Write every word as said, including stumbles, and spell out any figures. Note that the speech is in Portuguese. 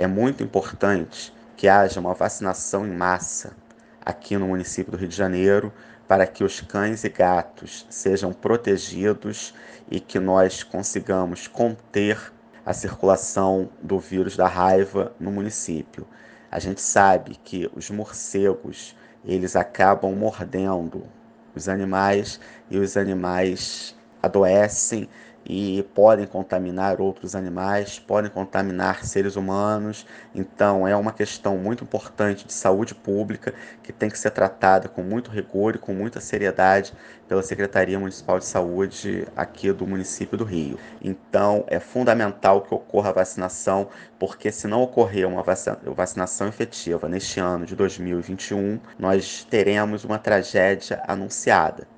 É muito importante que haja uma vacinação em massa aqui no município do Rio de Janeiro, para que os cães e gatos sejam protegidos e que nós consigamos conter a circulação do vírus da raiva no município. A gente sabe que os morcegos, eles acabam mordendo os animais e os animais adoecem e podem contaminar outros animais, podem contaminar seres humanos. Então, é uma questão muito importante de saúde pública que tem que ser tratada com muito rigor e com muita seriedade pela Secretaria Municipal de Saúde aqui do município do Rio. Então, é fundamental que ocorra a vacinação, porque se não ocorrer uma vacinação efetiva neste ano de dois mil e vinte e um, nós teremos uma tragédia anunciada.